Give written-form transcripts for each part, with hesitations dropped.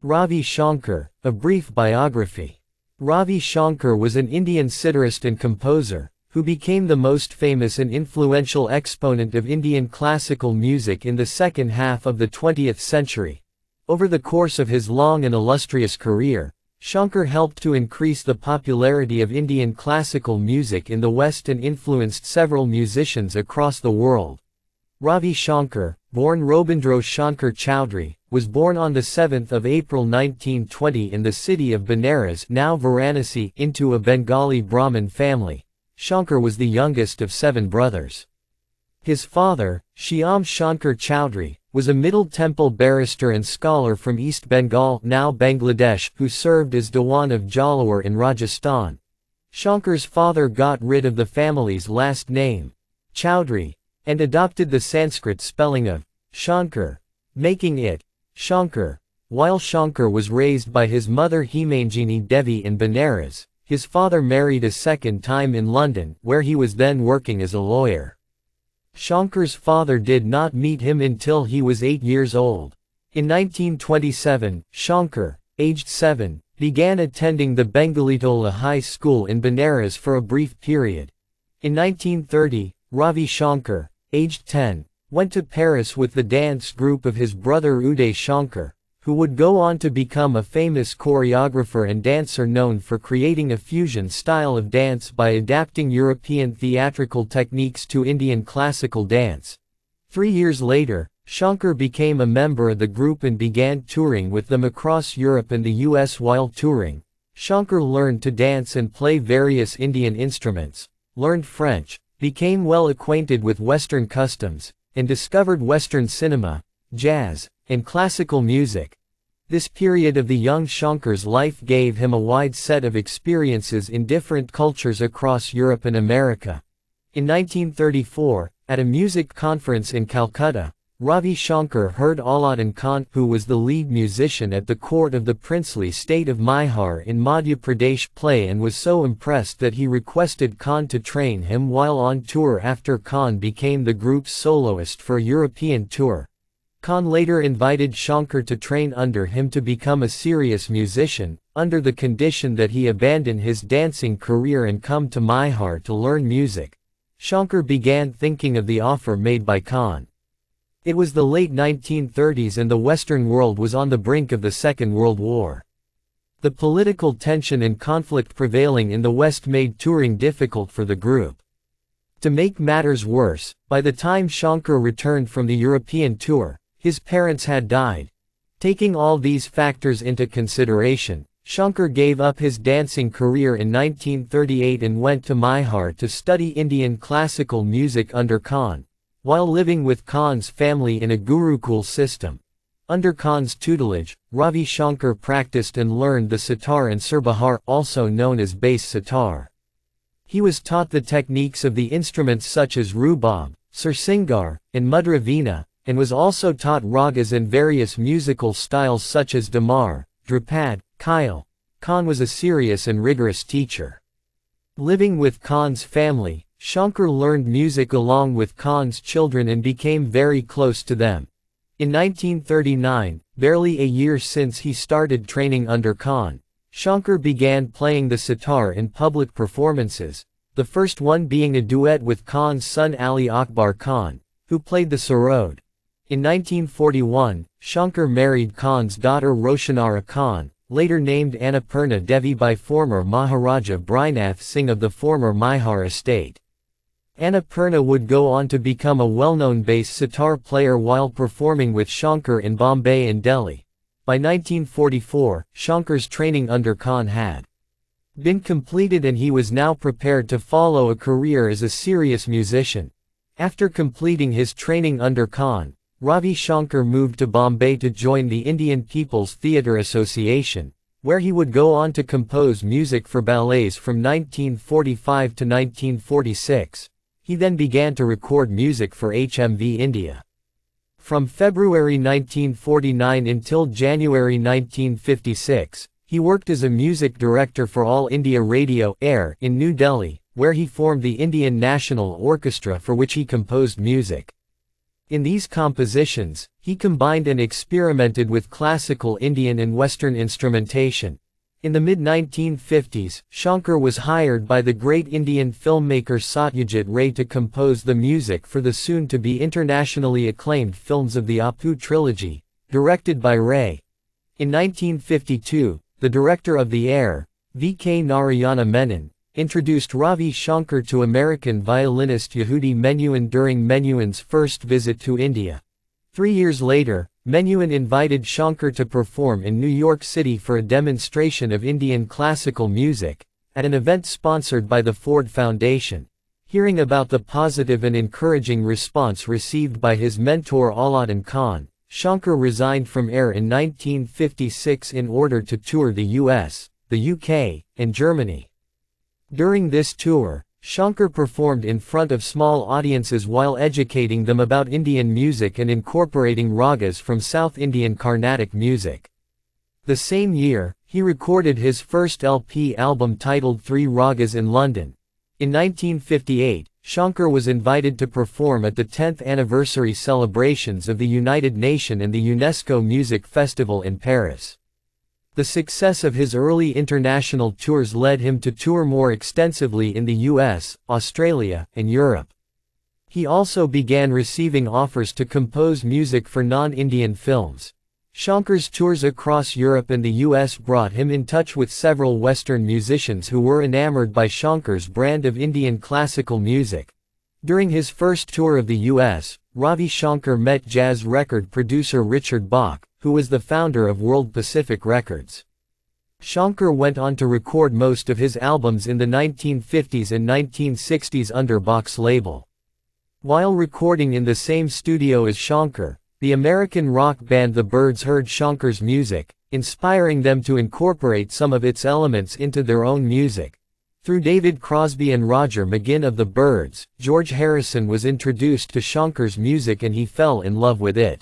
Ravi Shankar, a brief biography. Ravi Shankar was an Indian sitarist and composer, who became the most famous and influential exponent of Indian classical music in the second half of the 20th century. Over the course of his long and illustrious career, Shankar helped to increase the popularity of Indian classical music in the West and influenced several musicians across the world. Ravi Shankar, born Robindro Shankar Chowdhury, was born on 7 April 1920 in the city of Benares, now Varanasi, into a Bengali Brahmin family. Shankar was the youngest of 7 brothers. His father, Shyam Shankar Chowdhury, was a Middle Temple barrister and scholar from East Bengal, now Bangladesh, who served as Dewan of Jalore in Rajasthan. Shankar's father got rid of the family's last name, Chowdhury, and adopted the Sanskrit spelling of Shankar, making it Shankar. While Shankar was raised by his mother Himanjini Devi in Benares, his father married a second time in London, where he was then working as a lawyer. Shankar's father did not meet him until he was 8 years old. In 1927, Shankar, aged 7, began attending the Bengalitola High School in Benares for a brief period. In 1930, Ravi Shankar, aged 10, went to Paris with the dance group of his brother Uday Shankar, who would go on to become a famous choreographer and dancer known for creating a fusion style of dance by adapting European theatrical techniques to Indian classical dance. 3 years later, Shankar became a member of the group and began touring with them across Europe and the US. While touring, Shankar learned to dance and play various Indian instruments, learned French, became well acquainted with Western customs, and discovered Western cinema, jazz, and classical music. This period of the young Shankar's life gave him a wide set of experiences in different cultures across Europe and America. In 1934, at a music conference in Calcutta, Ravi Shankar heard Aladdin Khan, who was the lead musician at the court of the princely state of Maihar in Madhya Pradesh, play and was so impressed that he requested Khan to train him while on tour after Khan became the group's soloist for a European tour. Khan later invited Shankar to train under him to become a serious musician, under the condition that he abandon his dancing career and come to Maihar to learn music. Shankar began thinking of the offer made by Khan. It was the late 1930s and the Western world was on the brink of the Second World War. The political tension and conflict prevailing in the West made touring difficult for the group. To make matters worse, by the time Shankar returned from the European tour, his parents had died. Taking all these factors into consideration, Shankar gave up his dancing career in 1938 and went to Maihar to study Indian classical music under Khan. While living with Khan's family in a Gurukul system, under Khan's tutelage, Ravi Shankar practiced and learned the sitar and surbahar, also known as bass sitar. He was taught the techniques of the instruments such as rubab, sursingar, and mudra veena, and was also taught ragas and various musical styles such as damar, drupad, khyal. Khan was a serious and rigorous teacher. Living with Khan's family, Shankar learned music along with Khan's children and became very close to them. In 1939, barely a year since he started training under Khan, Shankar began playing the sitar in public performances, the first one being a duet with Khan's son Ali Akbar Khan, who played the sarod. In 1941, Shankar married Khan's daughter Roshanara Khan, later named Annapurna Devi by former Maharaja Brinath Singh of the former Maihar estate. Annapurna would go on to become a well-known bass sitar player while performing with Shankar in Bombay and Delhi. By 1944, Shankar's training under Khan had been completed and he was now prepared to follow a career as a serious musician. After completing his training under Khan, Ravi Shankar moved to Bombay to join the Indian People's Theatre Association, where he would go on to compose music for ballets from 1945 to 1946. He then began to record music for HMV India. From February 1949 until January 1956, he worked as a music director for All India Radio Air in New Delhi, where he formed the Indian National Orchestra for which he composed music. In these compositions, he combined and experimented with classical Indian and Western instrumentation. In the mid-1950s, Shankar was hired by the great Indian filmmaker Satyajit Ray to compose the music for the soon-to-be internationally acclaimed films of the Apu trilogy, directed by Ray. In 1952, the director of The Heir, V.K. Narayana Menon, introduced Ravi Shankar to American violinist Yehudi Menuhin during Menuhin's first visit to India. 3 years later, Menuhin invited Shankar to perform in New York City for a demonstration of Indian classical music, at an event sponsored by the Ford Foundation. Hearing about the positive and encouraging response received by his mentor Aladdin Khan, Shankar resigned from Air in 1956 in order to tour the US, the UK, and Germany. During this tour, Shankar performed in front of small audiences while educating them about Indian music and incorporating ragas from South Indian Carnatic music. The same year, he recorded his first LP album titled Three Ragas in London. In 1958, Shankar was invited to perform at the 10th anniversary celebrations of the United Nations and the UNESCO Music Festival in Paris. The success of his early international tours led him to tour more extensively in the US, Australia, and Europe. He also began receiving offers to compose music for non-Indian films. Shankar's tours across Europe and the US brought him in touch with several Western musicians who were enamored by Shankar's brand of Indian classical music. During his first tour of the US, Ravi Shankar met jazz record producer Richard Bach, who was the founder of World Pacific Records. Shankar went on to record most of his albums in the 1950s and 1960s under Bach's label. While recording in the same studio as Shankar, the American rock band The Byrds heard Shankar's music, inspiring them to incorporate some of its elements into their own music. Through David Crosby and Roger McGuinn of The Byrds, George Harrison was introduced to Shankar's music and he fell in love with it.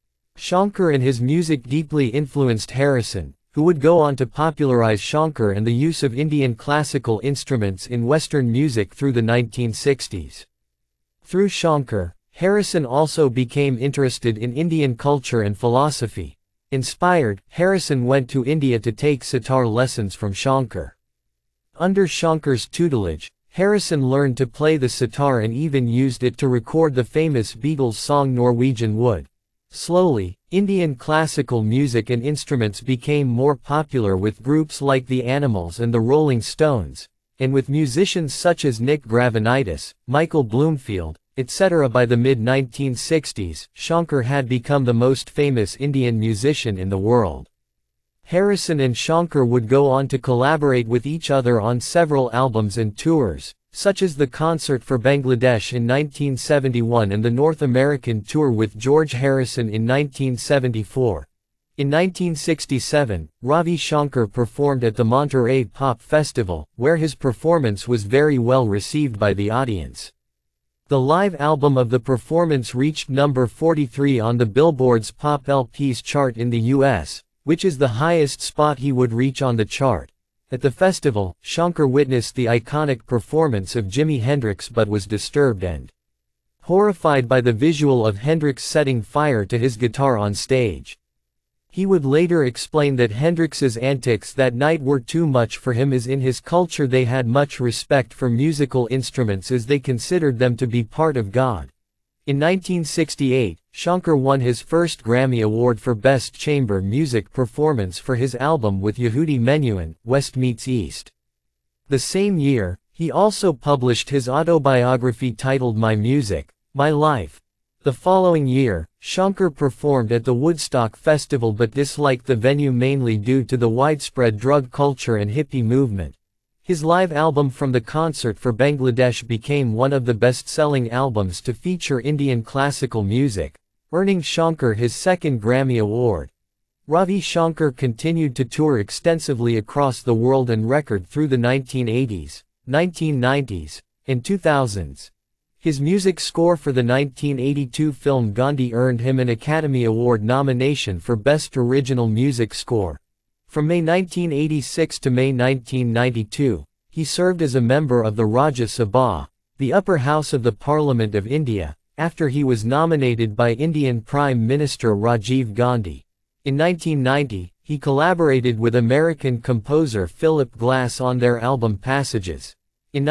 Shankar and his music deeply influenced Harrison, who would go on to popularize Shankar and the use of Indian classical instruments in Western music through the 1960s. Through Shankar, Harrison also became interested in Indian culture and philosophy. Inspired, Harrison went to India to take sitar lessons from Shankar. Under Shankar's tutelage, Harrison learned to play the sitar and even used it to record the famous Beatles song Norwegian Wood. Slowly, Indian classical music and instruments became more popular with groups like the Animals and the Rolling Stones, and with musicians such as Nick Gravenites, Michael Bloomfield, etc. By the mid-1960s, Shankar had become the most famous Indian musician in the world. Harrison and Shankar would go on to collaborate with each other on several albums and tours, such as the Concert for Bangladesh in 1971 and the North American tour with George Harrison in 1974. In 1967, Ravi Shankar performed at the Monterey Pop Festival, where his performance was very well received by the audience. The live album of the performance reached number 43 on the Billboard's Pop LPs chart in the US, which is the highest spot he would reach on the chart. At the festival, Shankar witnessed the iconic performance of Jimi Hendrix but was disturbed and horrified by the visual of Hendrix setting fire to his guitar on stage. He would later explain that Hendrix's antics that night were too much for him, as in his culture they had much respect for musical instruments as they considered them to be part of God. In 1968, Shankar won his first Grammy Award for Best Chamber Music Performance for his album with Yehudi Menuhin, West Meets East. The same year, he also published his autobiography titled My Music, My Life. The following year, Shankar performed at the Woodstock Festival but disliked the venue mainly due to the widespread drug culture and hippie movement. His live album from the Concert for Bangladesh became one of the best-selling albums to feature Indian classical music, earning Shankar his second Grammy Award. Ravi Shankar continued to tour extensively across the world and record through the 1980s, 1990s, and 2000s. His music score for the 1982 film Gandhi earned him an Academy Award nomination for Best Original Music Score. From May 1986 to May 1992, he served as a member of the Rajya Sabha, the upper house of the Parliament of India, after he was nominated by Indian Prime Minister Rajiv Gandhi. In 1990, he collaborated with American composer Philip Glass on their album Passages. In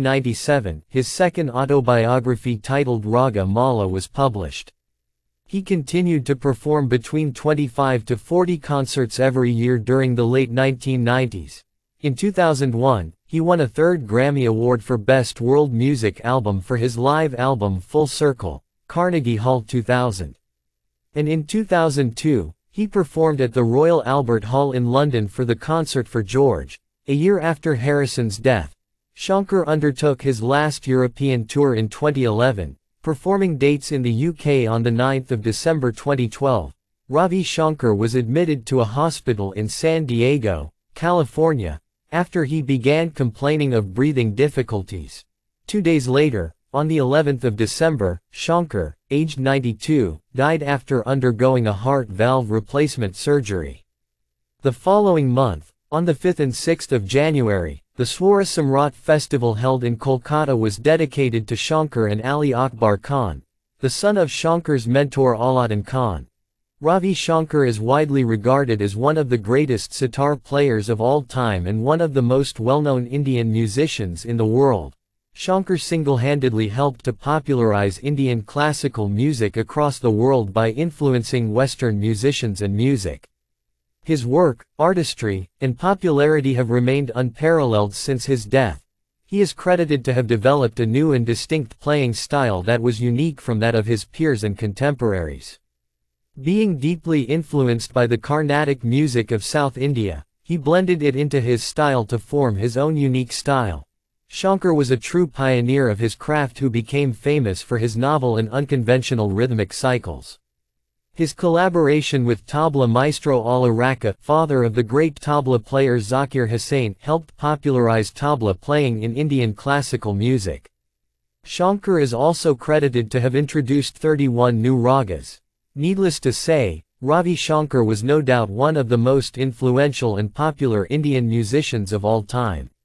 1997, his second autobiography titled Raga Mala was published. He continued to perform between 25 to 40 concerts every year during the late 1990s. In 2001, he won a third Grammy Award for Best World Music Album for his live album Full Circle, Carnegie Hall 2000. And in 2002, he performed at the Royal Albert Hall in London for the Concert for George. A year after Harrison's death, Shankar undertook his last European tour in 2011, performing dates in the UK on the 9th of December 2012. Ravi Shankar was admitted to a hospital in San Diego, California, after he began complaining of breathing difficulties. 2 days later, on the 11th of December, Shankar, aged 92, died after undergoing a heart valve replacement surgery. The following month, on the 5th and 6th of January, the Swara Samrat festival held in Kolkata was dedicated to Shankar and Ali Akbar Khan, the son of Shankar's mentor Aladdin Khan. Ravi Shankar is widely regarded as one of the greatest sitar players of all time and one of the most well-known Indian musicians in the world. Shankar single-handedly helped to popularize Indian classical music across the world by influencing Western musicians and music. His work, artistry, and popularity have remained unparalleled since his death. He is credited to have developed a new and distinct playing style that was unique from that of his peers and contemporaries. Being deeply influenced by the Carnatic music of South India, he blended it into his style to form his own unique style. Shankar was a true pioneer of his craft who became famous for his novel and unconventional rhythmic cycles. His collaboration with tabla maestro Ala Rakha, father of the great tabla player Zakir Hussain, helped popularize tabla playing in Indian classical music. Shankar is also credited to have introduced 31 new ragas. Needless to say, Ravi Shankar was no doubt one of the most influential and popular Indian musicians of all time.